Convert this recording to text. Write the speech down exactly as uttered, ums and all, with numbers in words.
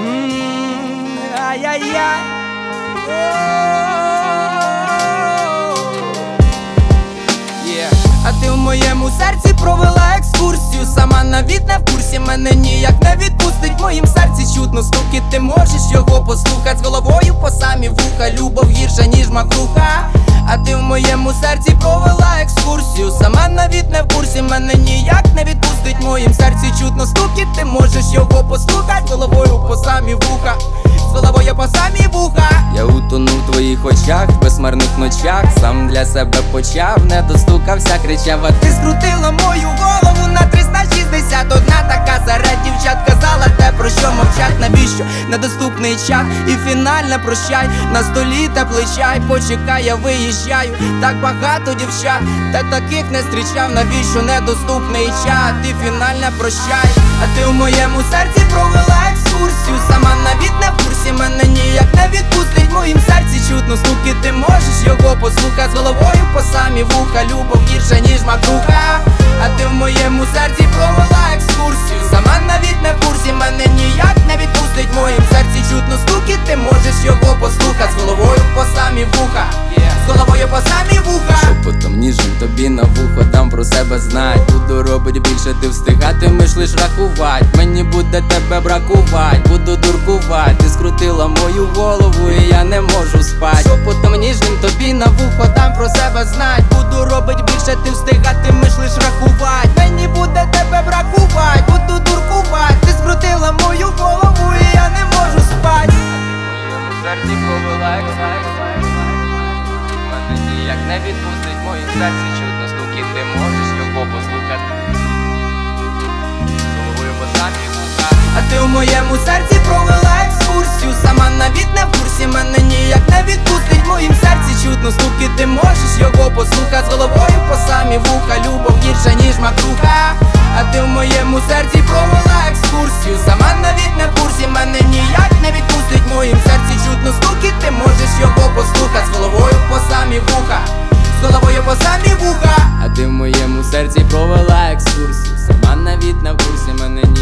Ай-яй-яй. А ти в моєму серці провела екскурсію. Сама навіть не в курсі, мене ніяк не відпустить. В моїм серці чутно стукіт, ти можеш його послухать. З головою по самі вуха, любов гірша, ніж макруха. А ти в моєму серці провела екскурсію. Сама навіть не в курсі, мене ніяк не відпустить. В моїм серці чутно стукіт, ти можеш його послухать. З головою по самі вуха, з головою по самі вуха. Я утонув в твоїх очах, в безмарних ночах. Сам для себе почав, не достукався, кричав. А ти скрутила мою голову на триста шістдесят. Одна така серед дівчат казала те, про що мовчать. Навіщо недоступний чат і фінальне прощай. На столі теплий чай, почекай, я виїжджаю. Так багато дівчат, та таких не зустрічав. Навіщо недоступний чат і фінальне прощай. А ти в моєму серці провела екскурсію. Сама навіть не в курсі, мене ніяк не відпустить. В моїм серці чутно стукіт, ти можеш його послухать. З головою по самі вуха, любов гірша, ніж макруха. А ти в моєму серці провела екскурсію. Сама навіть не в курсі, мене ніяк не відпустить. В моїм серці чутно стукіт, ти можеш його послухать. З головою по самі вуха, з головою по самі вуха. Шепотом ніжним тобі на вухо дам про себе знать. Буду робить більше, ти встигатимеш лиш рахувать. Мені буде тебе бракувать, буду дуркувать. Ти скрутила мою голову і я не можу спать. Шепотом ніжним тобі на вухо дам про себе знать. Буду робить більше, ти встигатимеш лиш рахувать. Мені буде тебе бракувать, буду дуркувать. Ти скрутила мою голову і я не можу спать. В серці провела екскурсію. Мене ніяк не відпустить, в моїм серці чутно стукіт, ти можеш його послухати. З головою по самі вуха. А ти в моєму серці провела екскурсію. Сама навіть не в курсі, мене ніяк не відпустить. В моїм серці чутно стукіт, ти можеш його послухати. З головою по самі вуха, любов гірша, ніж макруха. А ти в моєму серці провела екскурсію. Сама навіть не в курсі, мене ніяк не відпустить. В моїм серці чутно стукіт, ти можеш його послухати. З головою по самі вуха, з головою по самі вуха. А ти в моєму серці провела екскурсію. Сама навіть не в курсі, мене